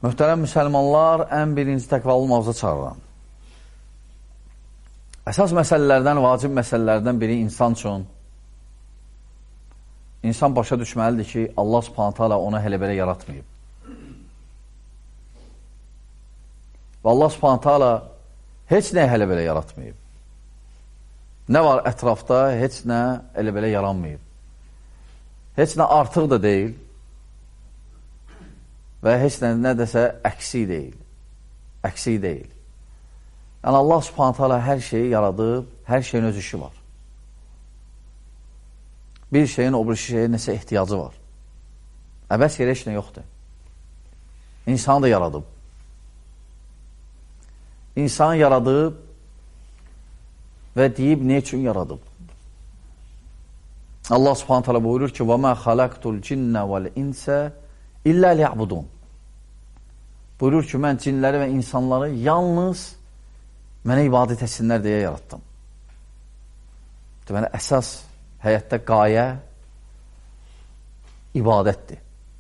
Möhtərəm müsəlmanlar, ən birinci təqvalı mavza çağıran. Əsas məsələlərdən, vacib məsələlərdən biri insan üçün. İnsan başa düşməlidir ki, Allah subhanət hala onu hələ belə yaratmayıb. Və Allah subhanət hala heç nə hələ belə yaratmayıb. Nə var ətrafda, heç nə elə belə yaranmayıb. Heç nə artıq da deyil və heç nə desə əksi deyil. Əksi deyil. Yəni Allah subhanət hala hər şeyi yaradıb, hər şeyin öz işi var. Bir şeyin o bir şeyə nəsə ehtiyacı var. Əbəs yerə heç nə yoxdur. İnsanı da yaradıb. İnsanı yaradıb və deyib nə üçün yaradıb? Allah subhanət hala buyurur ki, وَمَا خَلَقْتُ الْجِنَّ وَالْاِنْسَ İllə liya'budun. Buyurur ki, mən cinləri və insanları yalnız mənə ibadət etsinlər deyə yaratdım. Deməli, əsas həyatda qayə ibadətdir.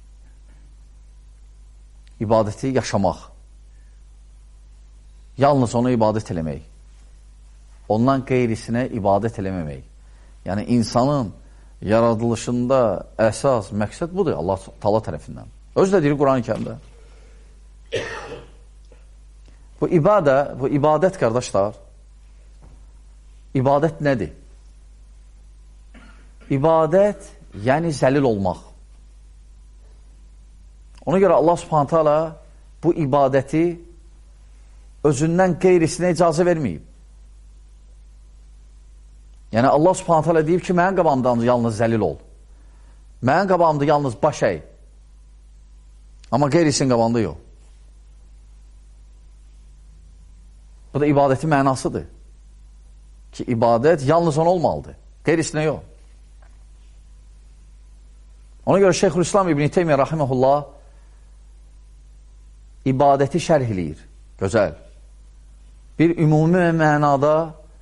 İbadəti yaşamaq. Yalnız ona ibadət eləmək. Ondan qeyrisinə ibadət eləməmək. Yəni, insanın yaradılışında əsas məqsəd budur Allah Taala tərəfindən. Özü də deyir Quran-ı Kərimdə. Bu ibadət qardaşlar, ibadət nədir? İbadət, yəni zəlil olmaq. Ona görə Allah subhanət hala bu ibadəti özündən qeyrisinə icazə verməyib. Yəni Allah subhanət hala deyib ki, mənim qabağımda yalnız zəlil ol. Mənim qabağımda yalnız baş əy. Amma qeyrisin qabağında yox. Bu da ibadətin mənasıdır. Ki, ibadət yalnız ona olmalıdır. Qeyrisinə yox. Ona görə Şeyxülislam İbn Teymiyyə rahimehullah ibadəti şərh eləyir. Gözəl. Bir ümumi mənada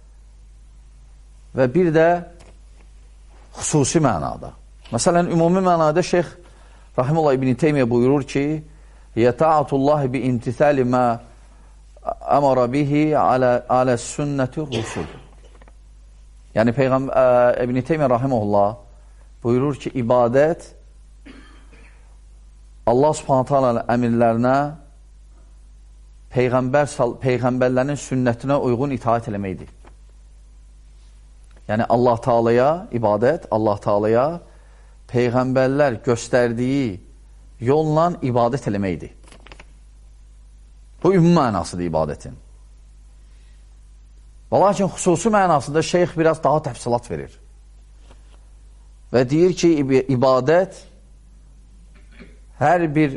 və bir də xüsusi mənada. Məsələn, ümumi mənada Şeyx rahimehullah İbn Teymiyyə buyurur ki, yəta'atullahi bi imtithali ma əmara bihi alə sünnəti rusul. Yəni, İbn Teymiyyə rahimehullah buyurur ki, ibadət Allah subhanət hala əmirlərinə peyğəmbərlərin sünnətinə uyğun itaat eləməkdir. Yəni, Allah Taalaya ibadət, Allah Taalaya peyğəmbərlər göstərdiyi yolla ibadət eləməkdir. Bu ümumi mənasıdır ibadətin. Və lakin xüsusi mənasında şeyx biraz daha təfsilat verir. Və deyir ki, ibadət hər bir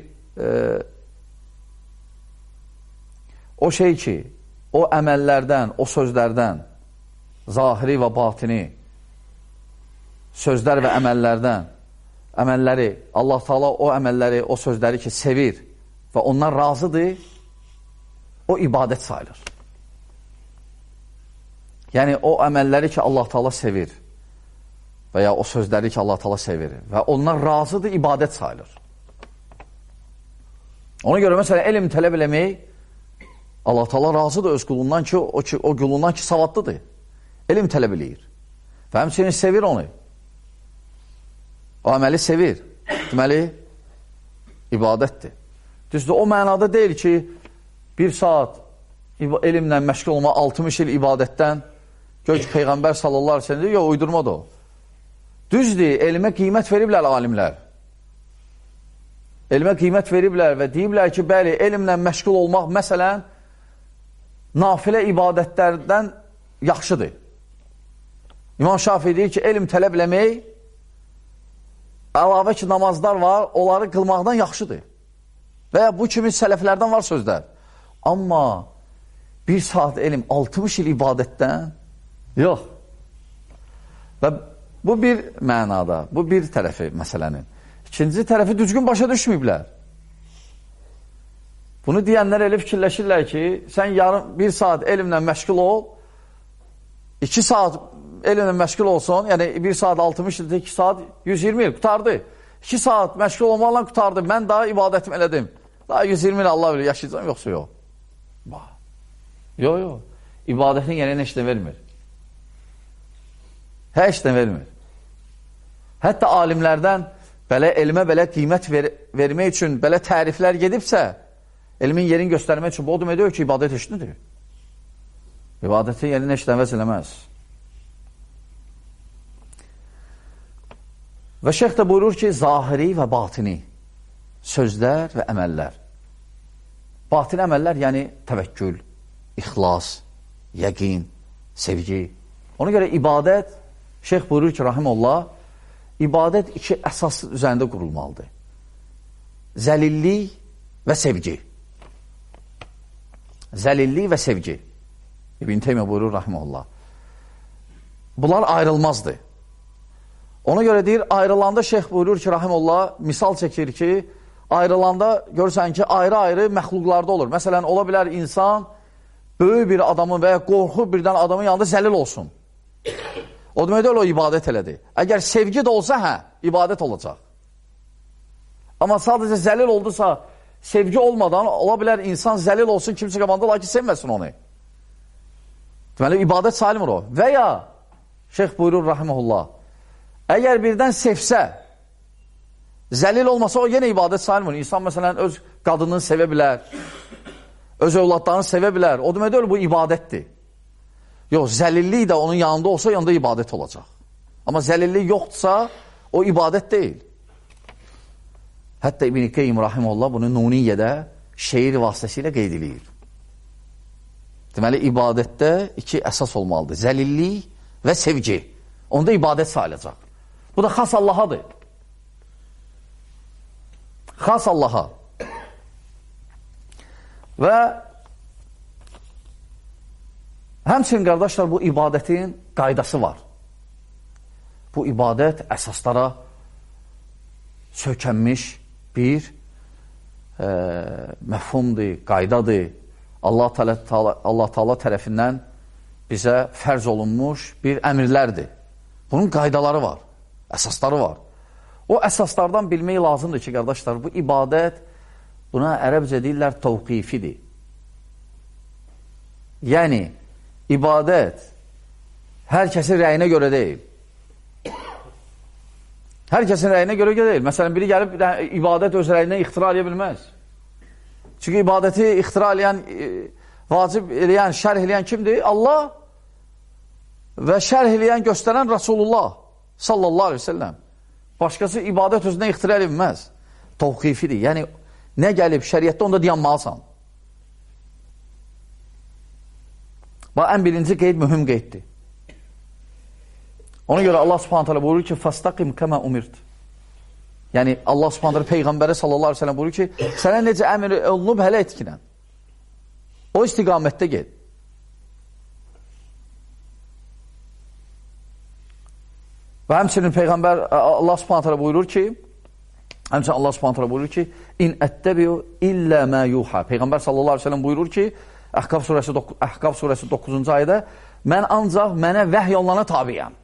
o şey ki, o əməllərdən, o sözlərdən, zahiri və batini sözlər və əməlləri, Allah Taala o əməlləri, o sözləri ki, sevir və ondan razıdır, o ibadət sayılır. Yəni, o əməlləri ki, Allah Taala sevir və ya o sözləri ki, Allah Taala sevir və ondan razıdır, ibadət sayılır. Ona görə, məsələn, elm tələb eləmək, Allah Taala razıdır öz qulundan ki, o qulundan ki, savadlıdır. Elm tələb eləyir. Və həmçinin sevir onu. O əməli sevir. Deməli, ibadətdir. Düzdür, o mənada deyil ki, bir saat elmlə məşğul olma, 60 il ibadətdən gör ki, Peyğəmbər sallallahu aleyhi ve sellem deyir, yox, uydurmadır o. Düzdür, elmə qiymət veriblər alimlər. Elmə qiymət veriblər və deyiblər ki, bəli, elmlə məşğul olmaq, məsələn, nafilə ibadətlərdən yaxşıdır. İmam Şafii deyir ki, elm tələb eləmək, əlavə ki, namazlar var, onları qılmaqdan yaxşıdır. Və ya bu kimi sələflərdən var sözlər. Amma bir saat elm 60 il ibadətdən yox. Və bu bir mənada, bu bir tərəfi məsələnin. İkinci tərəfi düzgün başa düşməyiblər. Bunu deyənlər elə fikirləşirlər ki, sən bir saat elmlə məşğul ol, 2 saat elmlə məşğul olsun, yəni 1 saat 60 ildə 2 saat 120 il qutardı. 2 saat məşğul olmaqla qutardı, mən daha ibadətimi elədim. Daha 120 il Allah bilir, yaşayacağım, yoxsa yox. Yox. İbadətin yerinə heç nə vermir. Heç nə vermir. Hətta alimlərdən belə elmə belə qiymət vermək üçün belə təriflər gedibsə, elmin yerini göstərmək üçün bu o demək deyir ki, ibadət heç nədir. İbadətin yerini heç nə əvəz eləməz. Və şeyx də buyurur ki, zahiri və batini sözlər və əməllər. Batini əməllər, yəni təvəkkül, ixlas, yəqin, sevgi. Ona görə ibadət, şeyx buyurur ki, rahimullah, ibadət iki əsas üzərində qurulmalıdır. Zəlillik və sevgi. Zəlillik və sevgi. İbn Teymiyyə buyurur, rahimullah. Bunlar ayrılmazdır. Ona görə deyir, ayrılanda şeyx buyurur ki, rahimullah, misal çəkir ki, ayrılanda görürsən ki, ayrı-ayrı məxluqlarda olur. Məsələn, ola bilər insan böyük bir adamın və ya qorxu birdən adamın yanında zəlil olsun. O demək deyil, o ibadət elədir. Əgər sevgi də olsa, ibadət olacaq. Amma sadəcə zəlil oldusa, sevgi olmadan ola bilər insan zəlil olsun, kimsə qabanda ola ki, sevməsin onu. Deməli, ibadət salimdir o. Və ya, şeyx buyurur, rahiməhullah, əgər birdən sevsə, zəlil olmasa, o yenə ibadət salimdir. İnsan, məsələn, öz qadını sevə bilər, öz övladlarını sevə bilər. O demək deyil, bu ibadətdir. Yox, zəlillik də onun yanında olsa, yanında ibadət olacaq. Amma zəlillik yoxdursa, o ibadət deyil. Hətta İbn-i Qeym rahimehullah bunu Nuniyyədə şeir vasitəsilə qeyd edir. Deməli, ibadətdə iki əsas olmalıdır. Zəlillik və sevgi. Onda ibadət sayılacaq. Bu da xas Allahadır. Xas Allaha. Və həmçinin, qardaşlar, bu ibadətin qaydası var. Bu ibadət əsaslara sökənmiş bir məfhumdur, qaydadır. Allah Teala tərəfindən bizə fərz olunmuş bir əmrlərdir. Bunun qaydaları var, əsasları var. O əsaslardan bilmək lazımdır ki, qardaşlar, bu ibadət, buna ərəbcə deyirlər, təvqifidir. Yəni, ibadət hər kəsin rəyinə görə deyil. Hər kəsin rəyinə görə deyil. Məsələn, biri gəlib ibadət öz rəyinə ixtira edə bilməz. Çünki ibadəti ixtira eləyən, vacib eləyən, şərh eləyən kimdir? Allah və şərh eləyən, göstərən Rasulullah sallallahu aleyhi ve sellem. Başqası ibadət özünə ixtira edə bilməz. Təvqifidir. Yəni, nə gəlib şəriətdə onda dayanmalısan. Bax, ən birinci qeyd mühüm qeyddir. Ona görə Allah subhanət hələ buyurur ki, فَاسْتَقِمْ كَمَا اُمِرْتِ. Yəni, Allah subhanət hələ Peyğəmbəri sallallahu aleyhi ve sellem buyurur ki, sənə necə əmr olunub, hələ etkinən. O istiqamətdə ged. Və həmçinin Peyğəmbər, Allah subhanət hələ buyurur ki, həmçinin Allah subhanət hələ buyurur ki, İn ətəbiyu illə mə yuha. Peyğəmbər sallallahu aleyhi ve sellem buyurur ki, Əhqaf surəsi 9-cu ayədə, mən ancaq mənə vəhy olunana tabiyəm.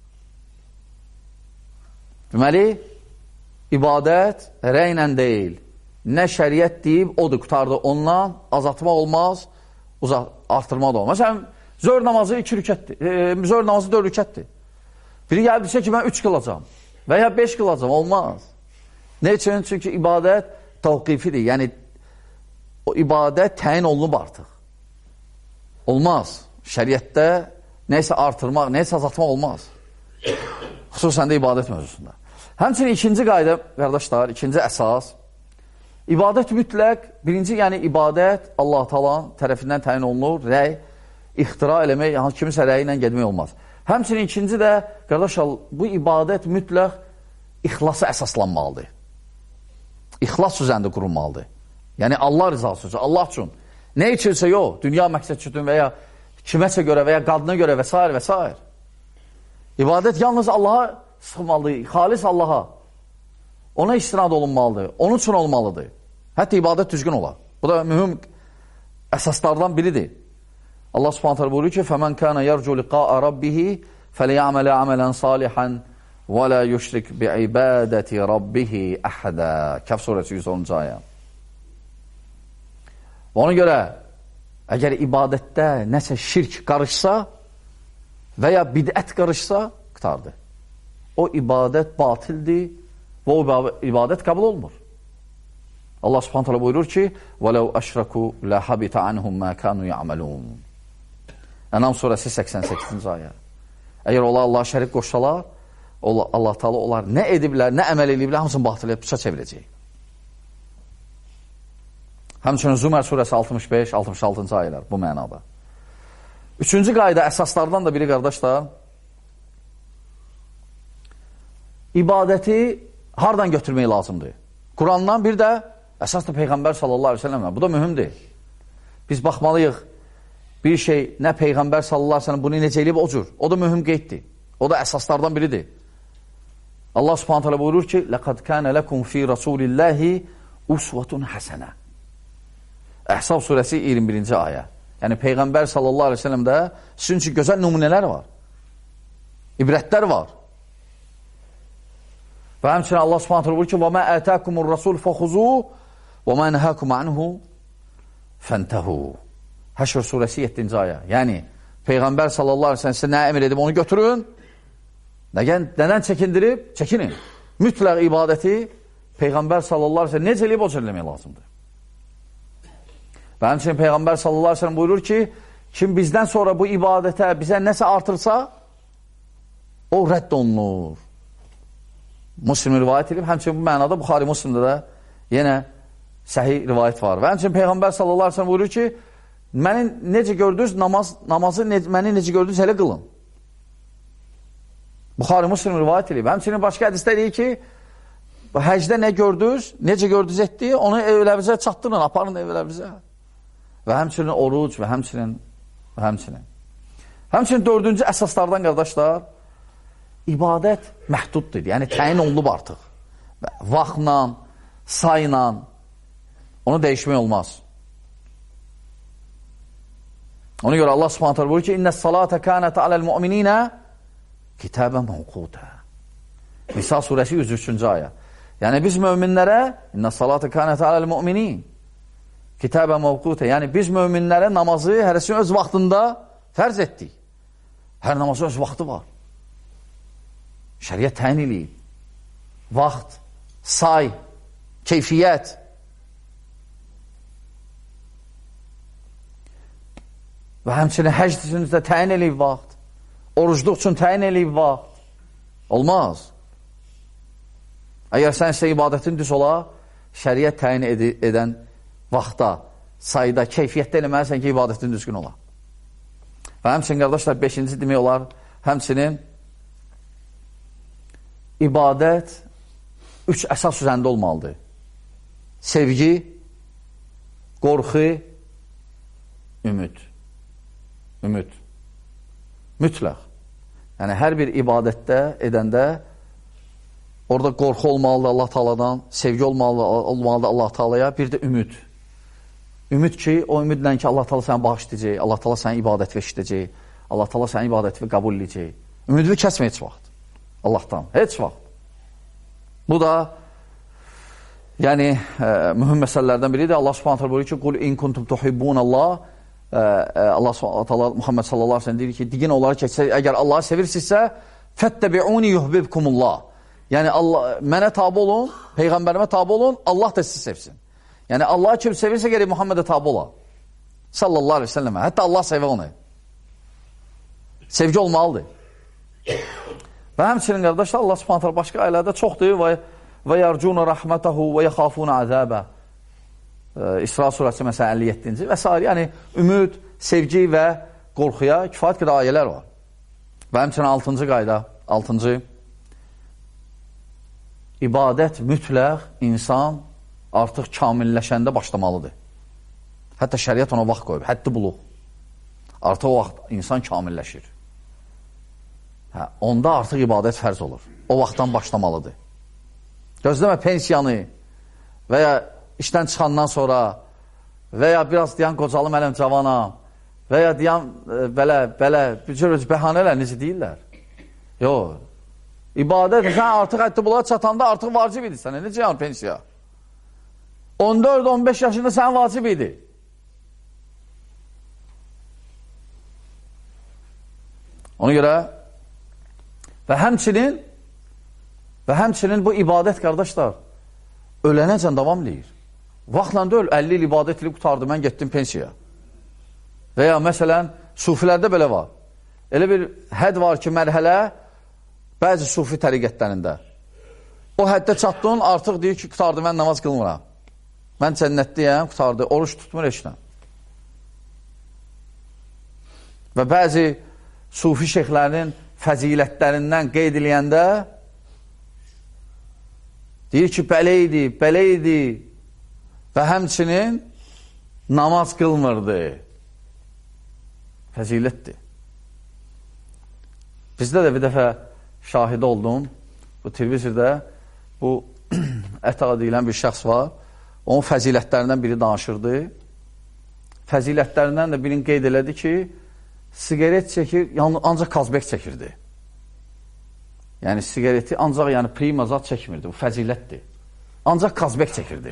Deməli, ibadət rəylə deyil. Nə şəriət deyib, odur, qutardı. Ondan azaltmaq olmaz, artırmaq da olmaz. Məsələn, zöhr namazı 2 rükətdir, zöhr namazı 4 rükətdir. Biri gəlib desə ki, mən 3 qılacam və ya 5 qılacam, olmaz. Ne üçün? Çünki ibadət təvqifidir. Yəni, o ibadət təyin olunub artıq. Olmaz. Şəriətdə neysə artırmaq, neysə azaltmaq olmaz. Xüsusən də ibadət mövzusunda. Həmçinin ikinci qayda, qardaşlar, ikinci əsas, ibadət mütləq, birinci, yəni ibadət Allah Taala tərəfindən təyin olunur, rəy, ixtira eləmək, kimisə rəyi ilə gedmək olmaz. Həmçinin ikinci də, qardaşlar, bu ibadət mütləq ixlasa əsaslanmalıdır. İxlas üzərində qurulmalıdır. Yəni Allah rızası üçün, Allah üçün. Nə içinsə yox, dünya məqsəd üçün və ya kiməsə görə və ya qadına görə və s. və s. İbadət yalnız Allaha sıxılmalıdır, xalis Allaha. Ona istinad olunmalıdır, onun üçün olmalıdır. Hətta ibadət düzgün olar. Bu da mühüm əsaslardan biridir. Allah subhanət hələ buyuruyor ki, فَمَنْ كَانَ يَرْجُوا لِقَاءَ رَبِّهِ فَلْيَعْمَلَ عَمَلًا صَالِحًا وَلَا يُشْرِكْ بِعِبَادَةِ رَبِّهِ أَحَدًا. Kəf surəsi 110-cu ayə. Ona görə, əgər ibadətdə nəsə şirk qarışsa və ya bidət qarışsa, qıtardır. O ibadət batildir və o ibadət qəbul olmur. Allah subhanahu teala buyurur ki, وَلَوْ أَشْرَكُوا لَحَبِتَ عَنْهُمْ مَا كَانُوا يَعْمَلُونَ. Ənam surəsi 88-ci ayə. Əgər onlar Allah'a şərik qoşsalar, Allah Teala onlar nə ediblər, nə əməl ediblər, hamısını batılə puça çevirəcək. Həmçinin Zümər surəsi 65-66-cı ayələr bu mənada. Üçüncü qayda əsaslardan da biri, qardaşlar, ibadəti hardan götürmək lazımdır? Qurandan, bir də əsas da Peyğəmbər sallallahu aleyhi ve sellemdən. Bu da mühümdir. Biz baxmalıyıq, bir şey, nə Peyğəmbər sallallahu aleyhi ve sellem bunu necə eləyib o cür. O da mühüm qeyddir. O da əsaslardan biridir. Allah subhanahu teala buyurur ki, لَقَدْ كَانَ لَكُمْ فِي رَسُولِ اللّٰهِ اُسْوَةٌ حَسَنَةٌ. Əhzab surəsi 21-ci ayə. Yəni Peyğəmbər sallallahu aleyhi ve sellemdə sizin üçün gözəl nümunələr var. İbrətlər var. Və həmçinin Allah subhanahu teala buyurur ki, وَمَا آتَاكُمُ الرَّسُولُ فَخُذُوهُ وَمَا نَهَاكُمْ عَنْهُ فَانْتَهُوا. Həşr surəsi 7-ci ayə. Yəni Peyğəmbər sallallahu aleyhi ve sellem sizə nə əmr edib onu götürün. Nədən çəkindirib? Çəkinin. Mütləq ibadəti Peyğəmbər sallallahu aleyhi ve sellem necə eləyib o cür eləmək lazımdır. Və həmçinin Peyğəmbər sallallahu aleyhi ve sellem buyurur ki, kim bizdən sonra bu ibadətə bizə nəsə artırsa, o rədd olunur. Müslim rivayət edib, həmçinin bu mənada Buxari Müslimdə də yenə səhih rivayət var. Və həmçinin Peyğəmbər sallallahu aleyhi ve sellem buyurur ki, məni necə gördünüz, namazı məni necə gördünüz, elə qılın. Buxari Müslim rivayət edib. Həmçinin başqa hədisdə deyir ki, həcdə nə gördünüz, necə gördünüz etdi, onu evlərinizə çatdırın, aparın evlərinizə. Və həmçinin oruc və həmçinin. Həmçinin dördüncü əsaslardan, qardaşlar, ibadət məhduddur, yəni təyin olunub artıq. Vaxtla, sayla, onu dəyişmək olmaz. Ona görə Allah subhanahu teala buyurur ki, İnnəs salata kanət aləl mu'mininə kitabə mevquta. Nisa surəsi 103-cü ayə. Yəni biz möminlərə İnnəs salata kanət aləl mu'minin kitabə mevquta. Yəni biz möminlərə namazı hərəsini öz vaxtında fərz etdik. Hər namazın öz vaxtı var. Şəriət təyin eləyib. Vaxt, say, keyfiyyət. Və həmçinin həcd üçün də təyin eləyib vaxt. Orucluq üçün təyin eləyib vaxt. Olmaz. Əgər sən isə ibadətin düz ola, şəriət təyin edən vaxtda, sayda, keyfiyyətdə eləməlisən ki, ibadətin düzgün ola. Və həmçinin, qardaşlar, 5-ci demək olar, həmçinin ibadət 3 əsas üzərində olmalıdır. Sevgi, qorxu, ümid. Mütləq. Yəni, hər bir ibadətdə edəndə orada qorxu olmalıdır Allah Taala'dan, sevgi olmalıdır Allah Taala'ya, bir də ümid. Ümid ki, o ümidlə ki, Allah Taala səni bağışlayacaq, Allah Taala səni ibadət eşidəcək, Allah Taala səni ibadəti qəbul edəcək. Ümidini kəsmə heç vaxt. Allahdan, heç vaxt. Bu da yəni mühüm məsələlərdən biridir. Allah Subhanahu taala buyurur ki, "Qul in kuntum tuhibbunallah." Allah Subhanahu taala Muhammed sallallahu əleyhi və səlləm deyir ki, deyin onlara ki, əgər Allahı sevirsinizsə, "Fettabi'uni yuhibbukumullah." Yəni Allah mənə tabe olun, peyğəmbərimə tabe olun, Allah da sizi sevsin. Yəni Allahı kim sevirsə gərək Muhammedə tabe ola. Sallallahu əleyhi və səlləm. Hətta Allah sevə onu. Sevgi olmalıdır. Və həmçinin qardaşlar Allah Subhanahu taala başqa ayələrdə çoxdur və yarcuna rahmetahu və yaxafuna azaba. İsra surəsi məsələn 57-ci və s. Yəni ümid, sevgi və qorxuya kifayət qədər ayələr var. Və həmçinin 6-cı qayda, 6-cı ibadət mütləq insan artıq kamilləşəndə başlamalıdır. Hətta şəriət ona vaxt qoyub, həddi buluq. Artıq o vaxt insan kamilləşir. Onda artıq ibadət fərz olur. O vaxtdan başlamalıdır. Gözləmə pensiyanı və ya işdən çıxandan sonra və ya biraz deyən qocalım ələm cavanam və ya deyən belə bir cür bəhanələr necə deyirlər? Yox. İbadət, sən artıq həddi buluğa çatanda artıq vacib idi sənə. Necə yəni pensiya? 14-15 yaşında sən vacib idi. Ona görə və həmçinin bu ibadət, qardaşlar, ölənəcən davam edir. Vaxtla deyil, 50 il ibadət ilə qutardı, mən getdim pensiya. Və ya məsələn, sufilərdə belə var. Elə bir hədd var ki, mərhələ bəzi sufi təriqətlərində. O həddə çatdın, artıq deyir ki, qutardı, mən namaz qılmıram. Mən cənnətdəyəm, qutardı, oruç tutmur eşdən. Və bəzi sufi şeyxlərinin fəzilətlərindən qeyd eləyəndə deyir ki, belə idi və həmçinin namaz qılmırdı. Fəzilətdir. Bizdə də bir dəfə şahid oldum, bu televizorda bu Ətağa deyilən bir şəxs var, onun fəzilətlərindən biri danışırdı. Fəzilətlərindən də birini qeyd elədi ki, sigaret çəkir, ancaq kazbek çəkirdi. Yəni, sigareti ancaq primazat çəkmirdi, bu fəzilətdir. Ancaq kazbek çəkirdi.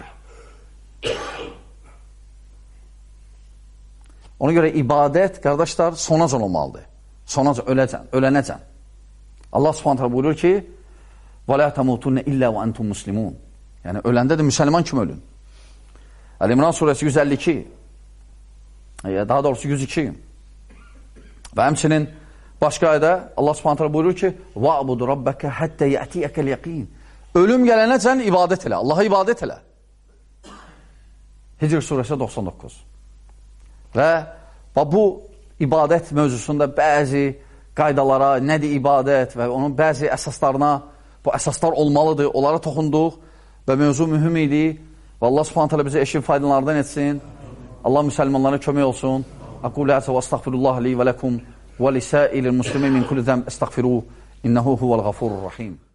Ona görə ibadət, qardaşlar, sonacan olmalıdır. Sonacan, ölənəcən. Allah subhanətlə buyurur ki, وَلَا تَمُوتُنَّ إِلَّا وَأَنْتُمْ مُسْلِمُونَ. Yəni, öləndə də müsəlman kimi ölün. Əl-İmran surəsi 152, daha doğrusu 102. Və həmçinin başqa ayda Allah subhanətlə buyurur ki, وَعْبُدُ رَبَّكَ حَتَّى يَأْتِيَكَ الْيَقِينَ. Ölüm gələnəcən ibadət elə, Allaha ibadət elə. Hicr surəsi 99. Və bu ibadət mövzusunda bəzi qaydalara, nədir ibadət və onun bəzi əsaslarına, bu əsaslar olmalıdır, onlara toxunduq və mövzu mühüm idi və Allah subhanət hələ bizə eşin faydalardan etsin. Allah müsəlmanlara kömək olsun. Aqulu həsə və əstəğfirullah li və ləkum və lisəilil muslimin min kulli zəm əstəğfiruh. İnnəhu huvəl-ğafurur-rahim.